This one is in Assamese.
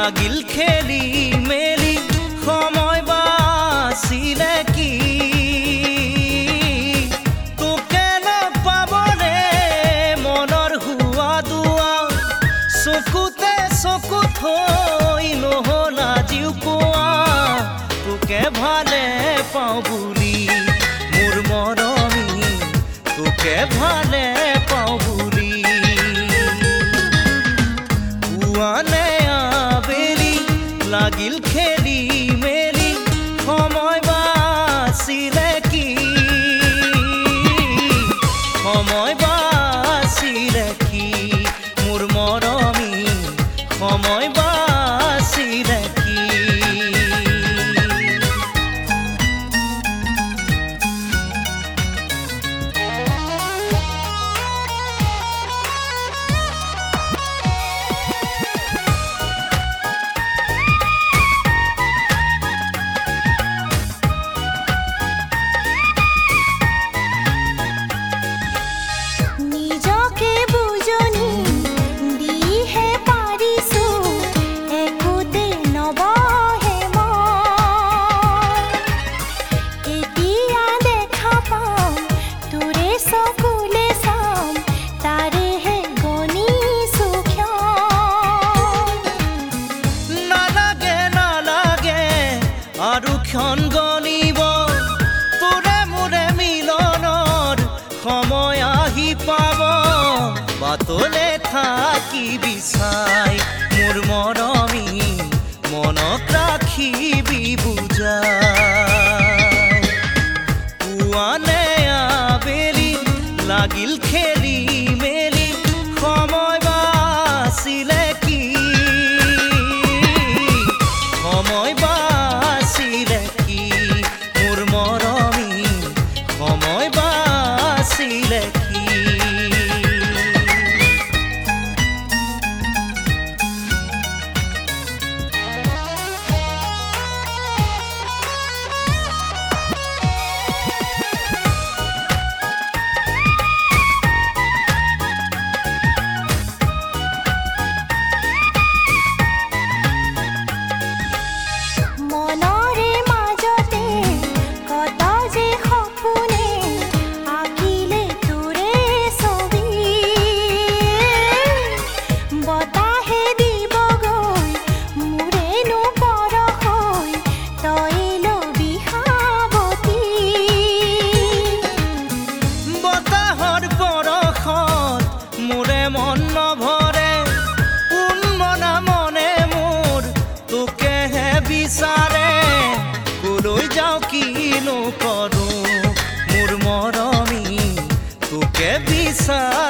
লাগিল খেলি মেলি সময় বাচিলে কি তোকে নাপাবনে মনৰ হুৱা দুৱা চকুতে চকু থৈ নহ'ল আজিও পোৱা তোকে ভালে পাওঁ বুলি মোৰ মৰমী তোকে ভালে পাওঁ বুলি পুৱানে আবেলি লাগিল খেলি মেলি সময় বাচিলে কি সময় বাচিলে কি মোৰ মৰমী সময় বাচিলে কি আৰু ক্ষণ গণিব তোৰে মোৰে মিলনৰ সময় আহি পাব বাটলে থাকি বিচাই মোৰ মৰমী মনত ৰাখিবি বুজাই পুৱানে আবেলি লাগিল খেলি মেলি সময় বাচিলে কি সময় বাচিলে কি মোৰ মৰমী সময় বাচিলে কি মন নভৰে উন্মনা মনে মোৰ তোকেহে বিচাৰে কলৈ যাওঁ কিনো কৰোঁ মোৰ মৰমী তোকে বিচাৰে